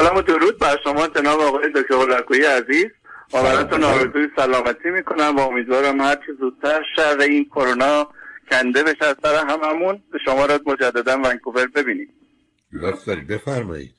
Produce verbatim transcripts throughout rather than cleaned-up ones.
سلام و درود بر شما جناب آقای دکتر هولکویی عزیز. و براتون آرزوی سلامتی میکنم و امیدوارم هر چه زودتر شر این کرونا کنده بشه از سر هممون. به شما را مجددا ونکوور ببینیم. لطف دارید بفرمایید.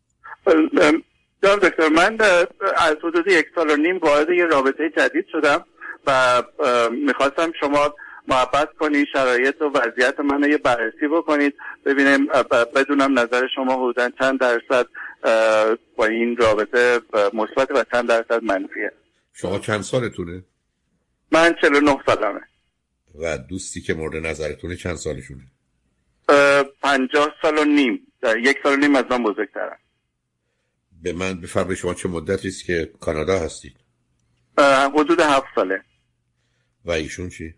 جناب دکتر، من از حدود یک سال و نیم وارد یه رابطه جدید شدم و میخواستم شما محبت کنید شرایط و وضعیت من یه بررسی بکنید، ببینیم بدونم نظر شما حدوداً چند درصد با این رابطه مثبت و چند درصد منفیه. شما چند سالتونه؟ من چهل و نه سالمه. و دوستی که مورد نظرتونه چند سالشونه؟ پنجاه سال و نیم. یک سال و نیم از من بزرگترم. به من بفرمایید شما چه مدتی است که کانادا هستید؟ حدود هفت ساله. و ایشون چی؟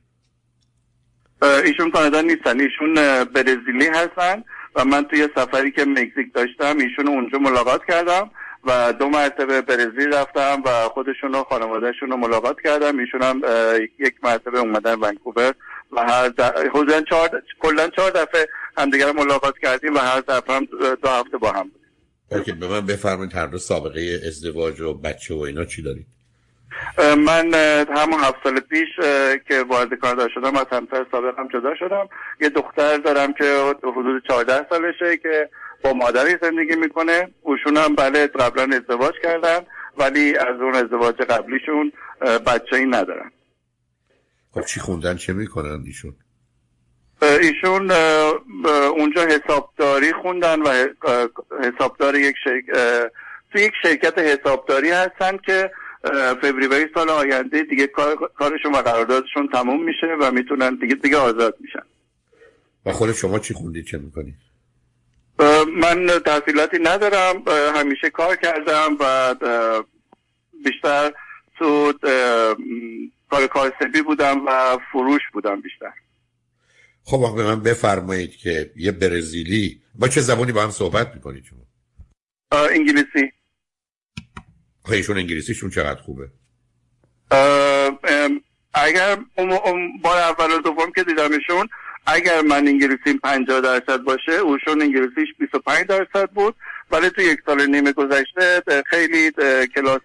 ایشون کانادا نیستن، ایشون برزیلی هستن و من توی سفری که مکزیک داشتم ایشون اونجا ملاقات کردم و دو مرتبه برزیل رفتم و خودشون و خانوادهشون رو ملاقات کردم. ایشون هم یک مرتبه اومدن ونکوور و هر حدوداً چهار کلاً چهار دفعه همدیگر ملاقات کردیم و هر دفعه هم دو هفته با هم بودیم. بلکه به من بفرمایید هر دو سابقه ازدواج و بچه و اینا چی دارید؟ من همون هفت سال پیش که وارد کانادا شدم از همسر سابقم جدا شدم. یه دختر دارم که حدود چهارده سالشه که با مادری زندگی میکنه. اوشون هم بله قبلا ازدواج کردن ولی از اون ازدواج قبلیشون بچه‌ای ندارن. خب چی خوندن چه میکنن ایشون؟ ایشون اونجا حسابداری خوندن و حسابدار یک شرکت تو یک شرکت حسابداری هستن که فوریه سال آینده دیگه کار کارشون و قراردادشون تموم میشه و میتونن دیگه دیگه آزاد میشن. و خود شما چی خوندید چه میکنید؟ من تحصیلاتی ندارم، همیشه کار کردم و بیشتر تو کار کاسبی بودم و فروش بودم بیشتر. خب به من بفرمایید که یه برزیلی با چه زبانی با هم صحبت میکنید شما؟ انگلیسی. خب ایشون انگلیسیشون چقدر خوبه؟ اگر بار اول و دوم که دیدمشون اگر من انگلیسیم پنجاه درصد باشه اوشون انگلیسیش بیست و پنج درصد بود، ولی تو یک سال نیمه گذشته خیلی کلاس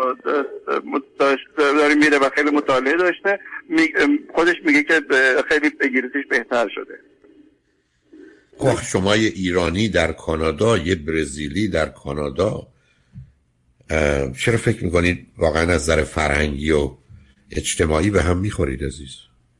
داره میره و خیلی مطالعه داشته. خودش میگه که خیلی انگلیسیش بهتر شده. خب شما یه ایرانی در کانادا یه برزیلی در کانادا چرا فکر میکنید واقعا از نظر فرهنگی و اجتماعی به هم میخورید عزیز؟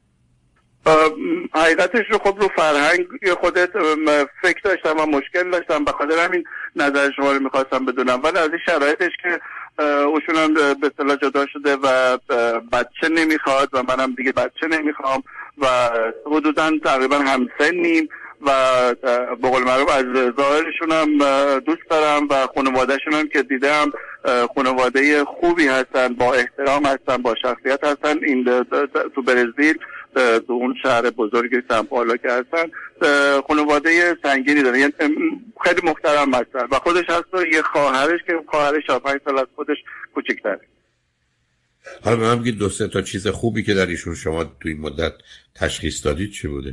حقیقتش رو خب رو فرهنگ خودت فکر داشتم و مشکل داشتم، به خاطر همین نظر شما رو میخواستم بدونم. ولی از این شرایطش که اوشون هم به اصطلاح جدا شده و بچه نمیخواد و منم دیگه بچه نمیخوام و حدودا تقریبا همسنیم و به قول معروف از ظاهرشون هم دوست دارم و خانوادهشون هم که دیدم خانواده خوبی هستن، با احترام هستن، با شخصیت هستن. این تو برزیل تو اون شهر بزرگ سمپالا که هستن خانواده سنگینی داره، یعنی خیلی محترم هستن و خودش هست و یه خواهرش که خواهرش پنج سال از خودش کوچکتره. حالا به من بگید دو سه تا چیز خوبی که در ایشون شما تو این مدت تشخیص دادید چی بوده؟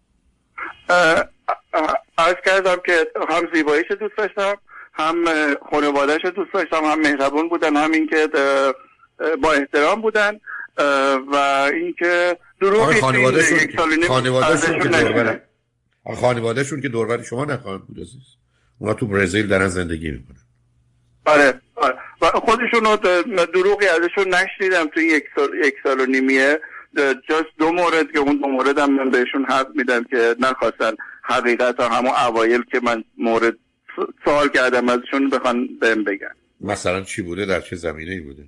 عرض کردم که هم زیباییش دوست داشتم، هم خانوادهش دوست داشتم، هم مهربون بودن، هم این که با احترام بودن و اینکه دروغی خانوادهشون خانوادهشون که دوربر خانوادهشون که دوربر شما نخواهند بود عزیز. اونا تو برزیل دارن زندگی میکنن. آره و خودشون دروغی ازشون نشنیدم توی یک سال یک سال و نیمیه. جاست دو مورد که اون دو مورد هم من بهشون حق میدم که نخواستن حقیقت ها همون اوایل که من مورد سوال کردم ازشون بخوان بهم بگن. مثلا چی بوده؟ در چه زمینه‌ای بوده؟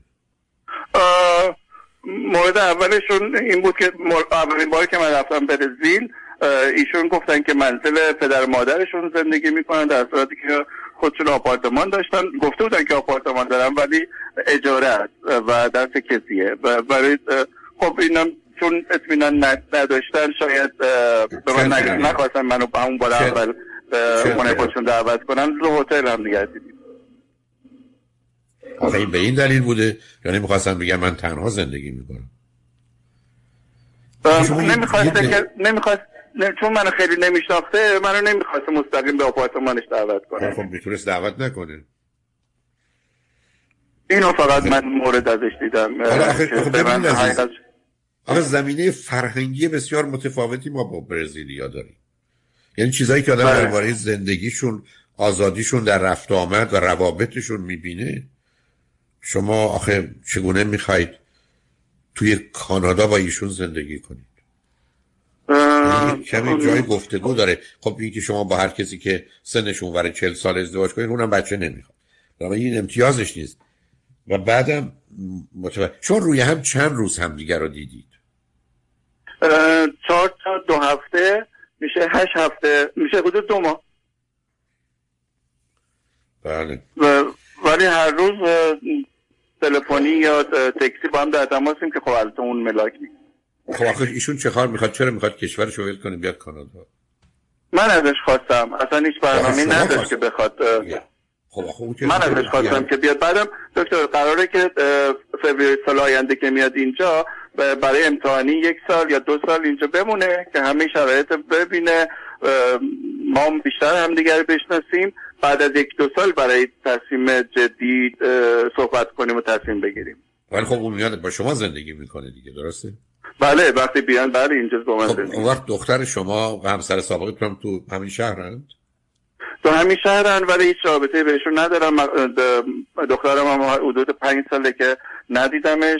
مورد اولشون این بود که اولین بار که من رفتم برزیل ایشون گفتن که منزل پدر مادرشون زندگی میکنن در صورتی که خودشون آپارتمان داشتن. گفته بودن که آپارتمان دارن ولی اجاره است و دست کسیه و برای خب اینم چون اطمینان نداشتن شاید به من نخواستن منو به همون بار اول خونه خودشون دعوت کنن. رو هتل هم دیگه دیدیم. آخه این به این دلیل بوده یعنی میخواستن بگن من تنها زندگی میکنم؟ نمیخواسته که نمیخواست چون منو خیلی نمیشناخته منو نمیخواسته مستقیم به آپارتمانش دعوت کنه. خب میتونست دعوت نکنه. اینو فقط من مورد ازش دیدم. آخه زمینه فرهنگی بسیار متفاوتی ما با برزیلیا داریم. یعنی چیزایی که آدم درباره زندگیشون، آزادیشون در رفت و آمد و روابطشون میبینه، شما آخه چگونه میخواید توی کانادا با ایشون زندگی کنید؟ کمی جای گفتگو داره. خب این که شما با هر کسی که سنشون وره چهل سال ازدواج کنید، اونم بچه نمیخواد، اما این امتیازش نیست. و بعدم متوجه شما روی هم چند روز هم دیگر رو دیدید؟ چهار تا دو هفته میشه، هشت هفته میشه، حدود دو ماه. بله. و ولی هر روز تلفنی یا تکسی با هم در تماسیم که خب البته اون ملاک نیست. خب آخه ایشون چه کار میخواد؟ چرا میخواد کشورش رو ول کنه بیاد کانادا؟ من ازش خواستم، اصلا هیچ برنامه‌ای نداشت که بخواد. خب آخه من ازش خواستم که بیاد. بعدم دکتر قراره که فوریه سال آینده که میاد اینجا برای امتحانی یک سال یا دو سال اینجا بمونه که همه شرایط ببینه، ما بیشتر هم دیگر بشناسیم، بعد از یک دو سال برای تصمیم جدی صحبت کنیم و تصمیم بگیریم. ولی خب اون میاد با شما زندگی میکنه دیگه، درسته؟ بله وقتی بیان بله اینجا با من زندگی. خب اون وقت دختر شما و همسر سابقتون تو همین شهرند؟ تو همین شهرن ولی هیچ رابطه بهشون ندارم. دخترم هم حدود پنج ساله که ندیدمش.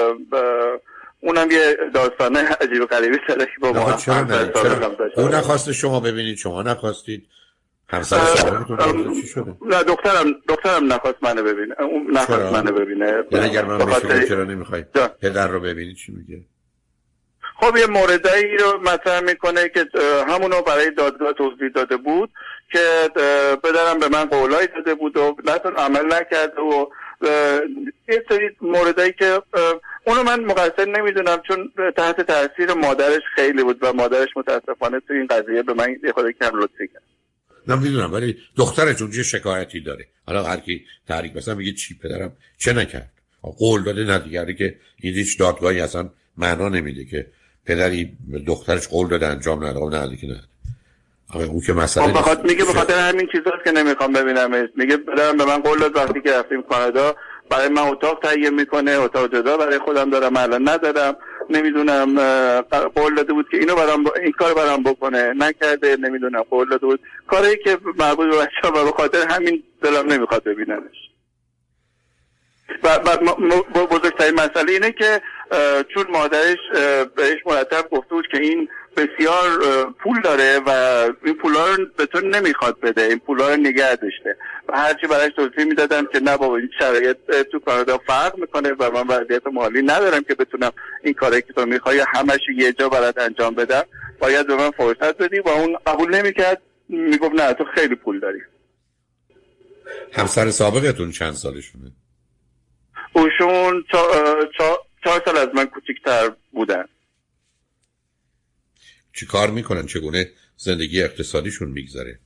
اونم یه داستانه عجیب و غریبی سره که با ما اون نخواسته شما ببینید، شما نخواستید؟ همسر سابقتون چی شده؟ نه دخترم دخترم نخواست منو ببینه. اون نخواست منو ببینه. یعنی اگر من بهش چرا نمیخواید پدر رو ببینید چی میگه؟ خب یه موردایی رو مطرح میکنه که همونو برای دادگاه توضیح داده بود که پدرم به من قولایی داده بود و نتون عمل نکرد و یه سری موردایی که اونو من مقصر نمیدونم چون تحت تاثیر مادرش خیلی بود و مادرش متاسفانه تو این قضیه به من یه خورده کم لطفی کرد. نمیدونم ولی دخترش اونجا شکایتی داره. حالا هر کی تحریک مثلا میگه چی پدرم چه نکرد؟ قول داده نه دیگه که این هیچ دادگاهی اصلا معنا نمیده که پدری دخترش قول داده انجام نده و نه دیگه نه. آقا اون که مسئله خب بخاطر میگه بخاطر همین چیزاست که نمیخوام ببینمش. میگه پدرم به من قول داد وقتی که رفتیم کانادا برای من اتاق تهیه میکنه، اتاق جدا برای خودم دارم الان ندارم، نمیدونم قول داده بود که اینو برام ب... این کار برام بکنه نکرده، نمیدونم قول داده بود کاری که مربوط به بچه‌ها و به خاطر همین دلم نمیخواد ببینمش. و بعد بزرگترین مسئله اینه که چون مادرش بهش مرتب گفته بود که این بسیار پول داره و این پولا رو به تو نمیخواد بده، این پولا رو نگه داشته و هرچی برایش توضیح میدادم که نه بابا این شرایط تو کانادا فرق میکنه و من وضعیت مالی ندارم که بتونم این کاری که تو میخوای همش یه جا برات انجام بدم، باید به من فرصت بدی و اون قبول نمیکرد، میگفت نه تو خیلی پول داری. همسر سابقتون چند سالشونه؟ اوشون چهار سال از من کوچکتر بودن. چی کار میکنن؟ چگونه زندگی اقتصادیشون میگذره؟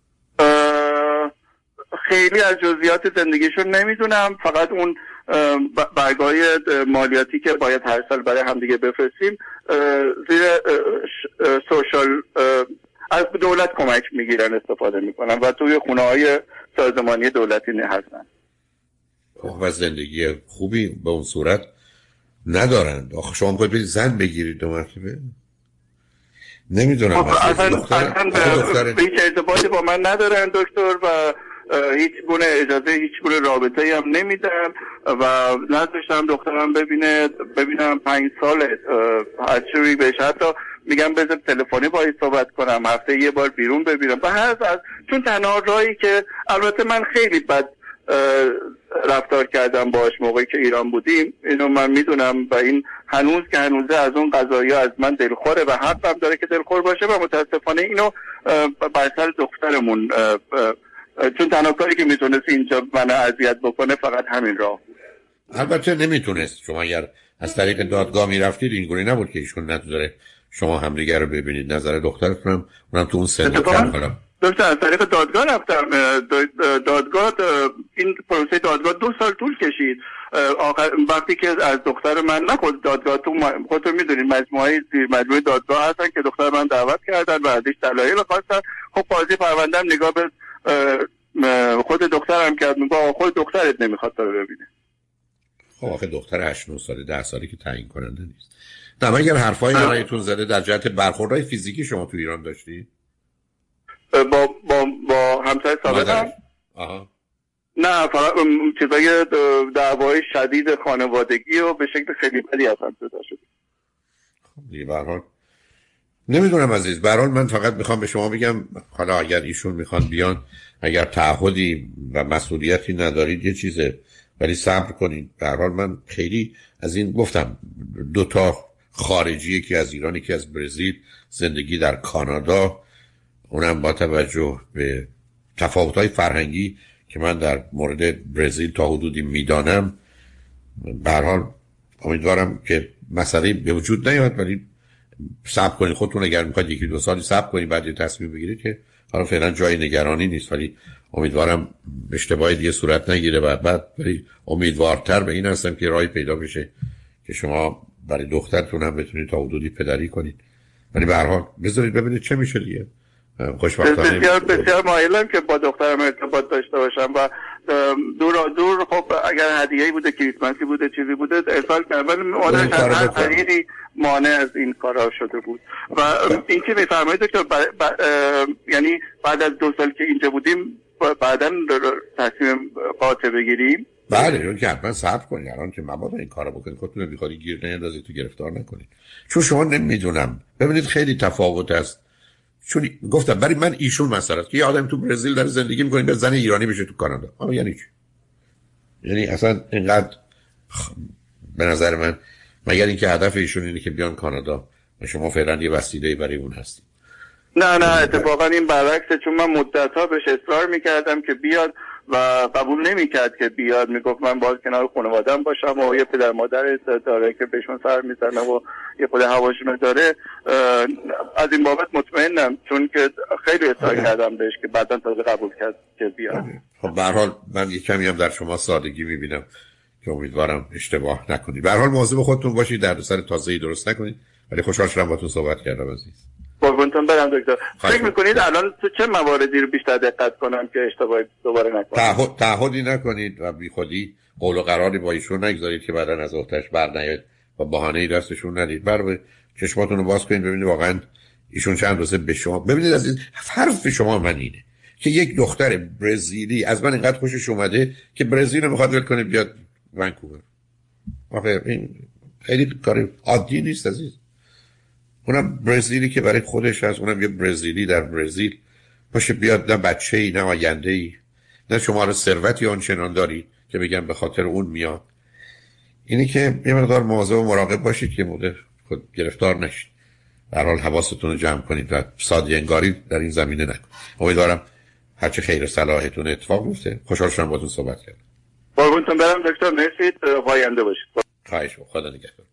خیلی از جزئیات زندگیشون نمیدونم، فقط اون برگای مالیاتی که باید هر سال برای همدیگه بفرستیم زیر سوشال از دولت کمک میگیرن استفاده میکنن و توی خونه های سازمانی دولتی هستن. و زندگی خوبی به اون صورت ندارند. آخه شما باید برید زن بگیرید دو مرتبه؟ نمیدونم. اصلا اصلا به هیچ ارتباطی با من ندارن دکتر و هیچ گونه اجازه هیچ گونه رابطه‌ای هم نمیدن و نذاشتم دخترم ببینه ببینم پنج ساله هر چیزی بهش حتی میگم بذار تلفنی باهاش صحبت کنم، هفته یه بار بیرون ببینم و هر از چون تنها راهی که البته من خیلی بد رفتار کردم باش موقعی که ایران بودیم، اینو من میدونم و این هنوز که هنوزه از اون قضایا از من دلخوره و حقم داره که دلخور باشه و متاسفانه اینو بر سر دخترمون چون تنها کاری که میتونست اینجا منو اذیت بکنه فقط همین راه بود. البته نمیتونست. شما اگر از طریق دادگاه میرفتید اینگونه نبود که ایشون نداره شما همدیگه رو ببینید. نظر دخترتونم اونم تو اون سن کم حالا دکتر از طریق دادگاه رفتم. دادگاه این پروسه دادگاه دو سال طول کشید. آخر وقتی که از دختر من نخود دادگاه تو خودتون میدونید مجموعه زیر مجموعه دادگاه هستن که دختر من دعوت کردن و ازش دلایل خواستن. خب قاضی پرونده‌ام نگاه به خود دخترم کرد، میگه خود دخترت نمیخواد تو رو ببینه. خب آخه دختر هشت نه ساله ده ساله که تعیین کننده نیست. نه اگر حرفای رایتون زده در جهت برخوردهای فیزیکی شما تو ایران داشتی؟ با با با همسر سابقم؟ آها. نه فقط چیزای دعوای شدید خانوادگی و به شکل خیلی بدی اصلا پیدا شد. خب دیگه به هر حال نمیدونم عزیز، به هر حال من فقط میخوام به شما بگم حالا اگر ایشون میخوان بیان، اگر تعهدی و مسئولیتی ندارید یه چیزه، ولی صبر کنید. به هر حال من خیلی از این گفتم دو تا خارجی، یکی از ایران یکی از برزیل، زندگی در کانادا، اونم با توجه به تفاوت‌های فرهنگی که من در مورد برزیل تا حدودی میدانم، به هر حال امیدوارم که مسئله به وجود نیاد، ولی صبر کنید. خودتون اگر میخواید یکی دو سالی صبر کنید بعد یه تصمیم بگیرید که حالا فعلا جای نگرانی نیست، ولی امیدوارم اشتباهی دیگه صورت نگیره و بعد ولی امیدوارتر به این هستم که راهی پیدا بشه که شما برای دخترتون هم بتونید تا حدودی پدری کنید. ولی به هر حال بذارید ببینید چه میشه دیگه. خوشبختانه بسیار بسیار مایلم که با دخترم ارتباط داشته باشم و دور دور خب اگر هدیه‌ای بوده، کریسمسی بوده، چیزی بوده ارسال کردم، ولی مادرش از هر طریقی مانع از این کارا شده بود. و این که میفرمایید دکتر یعنی بعد از دو سال که اینجا بودیم بعداً تصمیم قاطع بگیریم؟ بله اون که حتما صبر کنید، الان که مبادا این کارو بکنید خودتون بیخودی گیر نیندازید تو گرفتار نکنید، چون شما نمیدونم. ببینید خیلی تفاوت است، چون گفتم برای من ایشون مسئله است که یه آدم تو برزیل داره زندگی میکنه به زن ایرانی بشه تو کانادا. آره یعنی چی؟ یعنی اصلا اینقدر خ... به نظر من مگر اینکه هدف ایشون اینه که بیان کانادا و شما فعلا یه وسیله برای اون هستید. نه نه اتفاقا این برعکسه، چون من مدت‌ها بهش اصرار میکردم که بیاد و قبول نمیکرد که بیاد، میگفت من باید کنار خانواده‌ام باشم و یه پدر مادر داره که بهشون سر میزنه و یه خود هواشونو داره. از این بابت مطمئنم، چون که خیلی اصرار کردم بهش که بعداً تازه قبول کرد که بیاد. خب به هر حال من یه کمی هم در شما سادگی میبینم که امیدوارم اشتباه نکنید. به هر حال مواظب خودتون باشید، دردسر تازه‌ای درست نکنید. ولی خوشحال شدم باهاتون صحبت کردم عزیز. قربونتون برم دکتر. فکر میکنید الان تو چه مواردی رو بیشتر دقت کنم که اشتباهی دوباره نکنم؟ تعهد تعهدی نکنید و بی خودی قول و قراری با ایشون نگذارید که بعداً از وقتش برنیاد و بهانه‌ای دستشون ندید. برای چشماتون رو باز کنید ببینید واقعاً ایشون چند روزه به شما. ببینید از این حرف شما من اینه که یک دختر برزیلی از من اینقدر خوشش اومده که برزیل رو میخواد ول کنه بیاد ونکوور. آخه این خیلی کار عادی نیست عزیز. اونم برزیلی که برای خودش هست، اونم یه برزیلی در برزیل باشه بیاد، نه بچه‌ای نه آینده‌ای نه شما رو ثروتی آنچنان داری که بگم به خاطر اون میاد. اینی که یه مقدار مواظب و مراقب باشید که مورد خود گرفتار نشید. در حال حواستون رو جمع کنید و ساده انگاری در این زمینه نکنید. امیدوارم هرچه خیر صلاحتون اتفاق بیفته. خوشحال شدم باهاتون صحبت کردم. قربونتون برم دکتر، مرسی، پاینده باشید. خواهش می‌کنم. خدا نگهدار.